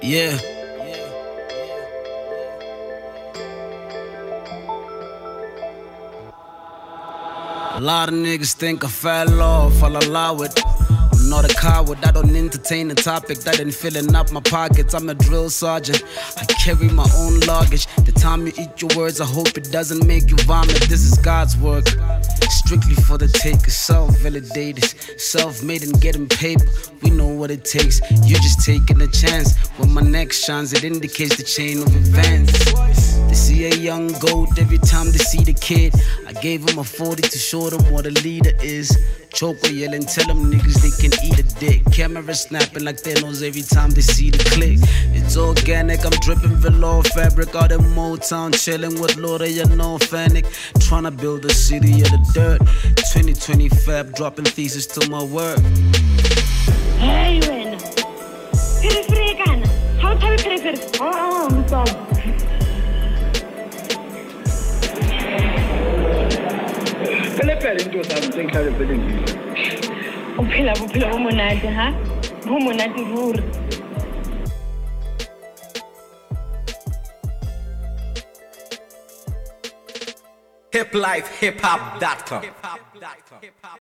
Yeah. A lot of niggas think I fell off, I'll allow it. I'm not a coward, I don't entertain the topic that ain't filling up my pockets. I'm a drill sergeant, I carry my own luggage. The time you eat your words, I hope it doesn't make you vomit. This is God's work, strictly for the takers. Self-validated, self-made and getting paper. We know what it takes, you just taking a chance. When my neck shines, it indicates the chain of events. They see a young goat every time they see the kid. I gave him a 40 to show them what a leader is. Choke or yell and tell them niggas they can eat a dick. Camera snapping like Thanos every time they see the click. It's organic, I'm dripping velour fabric out in Motown, chilling with Laura, you know, Fanic. Tryna build a city of the dirt. 2020 fab, dropping thesis to my work. Hey, wena. Periferi kana. How tell periferi? Oh, I'm sorry. Phela into something kind of building. Uphila bomonate, ha? Bomonate ruri. Hiplifehiphop.com